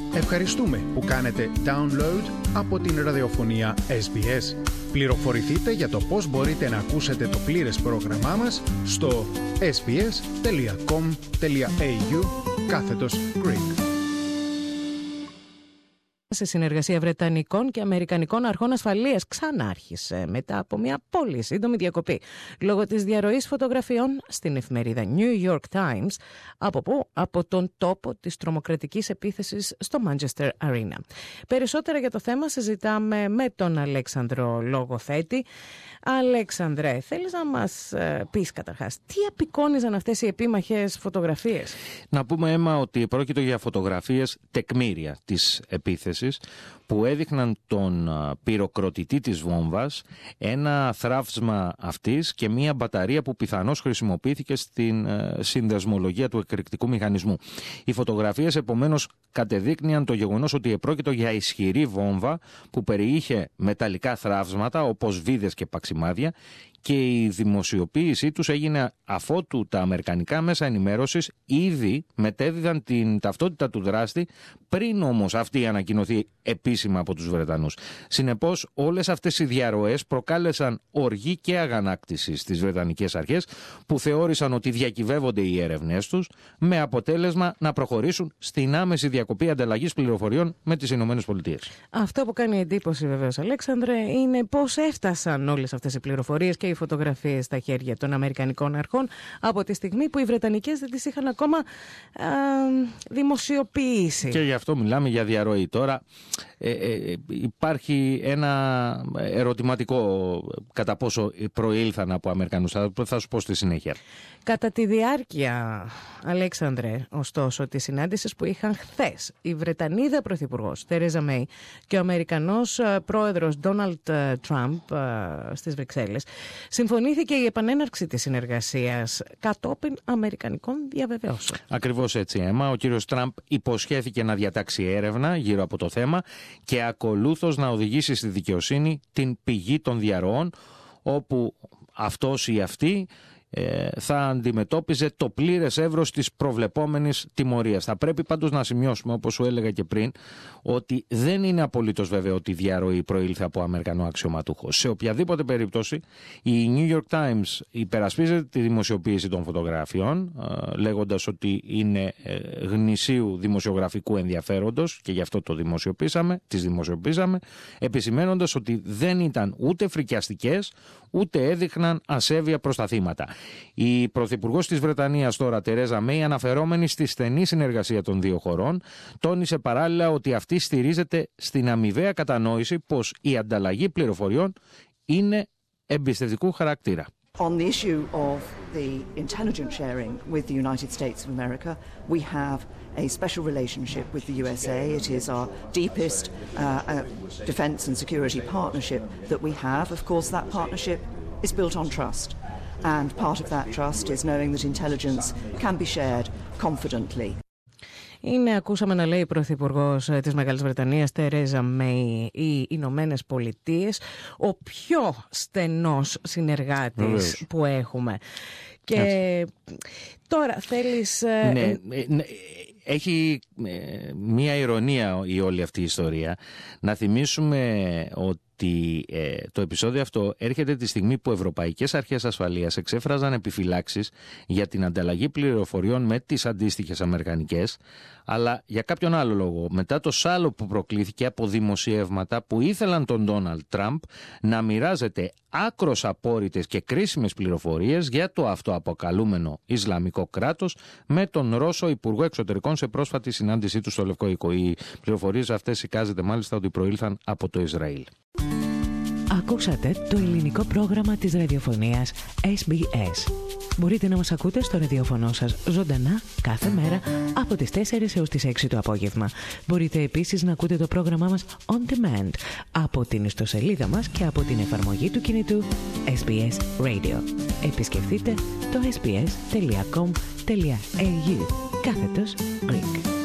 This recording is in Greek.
Ευχαριστούμε που κάνετε download από την ραδιοφωνία SBS. Πληροφορηθείτε για το πώς μπορείτε να ακούσετε το πλήρες πρόγραμμά μας στο sbs.com.au/Greek. Σε συνεργασία Βρετανικών και Αμερικανικών αρχών ασφαλείας ξανάρχισε μετά από μια πολύ σύντομη διακοπή λόγω της διαρροής φωτογραφιών στην εφημερίδα New York Times. Από πού? Από τον τόπο της τρομοκρατικής επίθεσης στο Manchester Arena. Περισσότερα για το θέμα συζητάμε με τον Αλέξανδρο Λογοθέτη. Αλέξανδρε, θέλεις να μας πεις καταρχάς τι απεικόνιζαν αυτές οι επίμαχες φωτογραφίες? Να πούμε, Έμα, ότι πρόκειται για φωτογραφίες τεκμήρια της επίθεσης που έδειχναν τον πυροκροτητή της βόμβας, ένα θράψμα αυτής και μία μπαταρία που πιθανώς χρησιμοποιήθηκε στην συνδεσμολογία του εκρηκτικού μηχανισμού. Οι φωτογραφίες επομένως κατεδείκνυαν το γεγονός ότι επρόκειτο για ισχυρή βόμβα που περιείχε μεταλλικά θράψματα όπως βίδες και παξιμάδια, και η δημοσιοποίησή τους έγινε αφότου τα αμερικανικά μέσα ενημέρωσης ήδη μετέδιδαν την ταυτότητα του δράστη, πριν όμως αυτή ανακοινωθεί επίσημα από τους Βρετανούς. Συνεπώς, όλες αυτές οι διαρροές προκάλεσαν οργή και αγανάκτηση στις Βρετανικές αρχές, που θεώρησαν ότι διακυβεύονται οι έρευνές τους, με αποτέλεσμα να προχωρήσουν στην άμεση διακοπή ανταλλαγής πληροφοριών με τις ΗΠΑ. Αυτό που κάνει εντύπωση βεβαίως, Αλέξανδρε, είναι πώς έφτασαν όλες αυτές οι πληροφορίες και οι φωτογραφίες στα χέρια των Αμερικανικών αρχών από τη στιγμή που οι Βρετανικές δεν τις είχαν ακόμα δημοσιοποιήσει. Και γι' αυτό μιλάμε για διαρροή. Τώρα υπάρχει ένα ερωτηματικό κατά πόσο προήλθαν από Αμερικανούς. Θα σου πω στη συνέχεια. Κατά τη διάρκεια, Αλέξανδρε, ωστόσο, της συνάντησης που είχαν χθες η Βρετανίδα Πρωθυπουργός Τερέζα Μέι και ο Αμερικανός Πρόεδρος Ντόναλντ Τραμπ στις Βρυξέλλες, συμφωνήθηκε η επανέναρξη της συνεργασίας κατόπιν αμερικανικών διαβεβαιώσεων. Ακριβώς έτσι, Έμα. Ο κύριος Τραμπ υποσχέθηκε να διατάξει έρευνα γύρω από το θέμα και ακολούθως να οδηγήσει στη δικαιοσύνη την πηγή των διαρροών, όπου αυτός ή αυτή θα αντιμετώπιζε το πλήρες εύρος της προβλεπόμενης τιμωρίας. Θα πρέπει πάντως να σημειώσουμε, όπως σου έλεγα και πριν, ότι δεν είναι απολύτως βέβαιο ότι η διαρροή προήλθε από Αμερικανό αξιωματούχο. Σε οποιαδήποτε περίπτωση, η New York Times υπερασπίζεται τη δημοσιοποίηση των φωτογραφιών, λέγοντας ότι είναι γνησίου δημοσιογραφικού ενδιαφέροντος και γι' αυτό τις δημοσιοποίησαμε, επισημαίνοντας ότι δεν ήταν ούτε φρικιαστικές, ούτε έδειχναν ασέβεια προς τα θύματα. Η Πρωθυπουργός της Βρετανίας τώρα, Τερέζα Μέι, αναφερόμενη στη στενή συνεργασία των δύο χωρών, τόνισε παράλληλα ότι αυτή στηρίζεται στην αμοιβαία κατανόηση πως η ανταλλαγή πληροφοριών είναι εμπιστευτικού χαρακτήρα. On the issue of the intelligence sharing with the United States of America, we have a special relationship with the USA. It is our deepest defense and security partnership that we have. Of course, that partnership is built on trust. And part of that trust is knowing that intelligence can be shared confidently. Ακούσαμε να λέει η Πρωθυπουργός της Μεγάλης Βρετανίας, Τερέζα Μέι, οι Ηνωμένες Πολιτείες, ο πιο στενός συνεργάτης που έχουμε. Και τώρα θέλεις... Έχει μία ηρωνία η όλη αυτή η ιστορία. Να θυμίσουμε ότι το επεισόδιο αυτό έρχεται τη στιγμή που ευρωπαϊκές αρχές ασφαλείας εξέφραζαν επιφυλάξεις για την ανταλλαγή πληροφοριών με τις αντίστοιχες αμερικανικές, αλλά για κάποιον άλλο λόγο, μετά το σάλο που προκλήθηκε από δημοσιεύματα που ήθελαν τον Ντόναλντ Τραμπ να μοιράζεται άκρως απόρριτες και κρίσιμες πληροφορίες για το αυτοαποκαλούμενο Ισλαμικό κράτος με τον Ρώσο Υπουργό Εξωτερικών σε πρόσφατη συνάντησή του στο Λευκό Οίκο. Οι πληροφορίες αυτές εικάζεται μάλιστα ότι προήλθαν από το Ισραήλ. Ακούσατε το ελληνικό πρόγραμμα της ραδιοφωνίας SBS. Μπορείτε να μας ακούτε στο ραδιοφωνό σας ζωντανά κάθε μέρα από τις 4 έως τις 6 το απόγευμα. Μπορείτε επίσης να ακούτε το πρόγραμμά μας on demand από την ιστοσελίδα μας και από την εφαρμογή του κινητού SBS Radio. Επισκεφτείτε το sbs.com.au/Greek.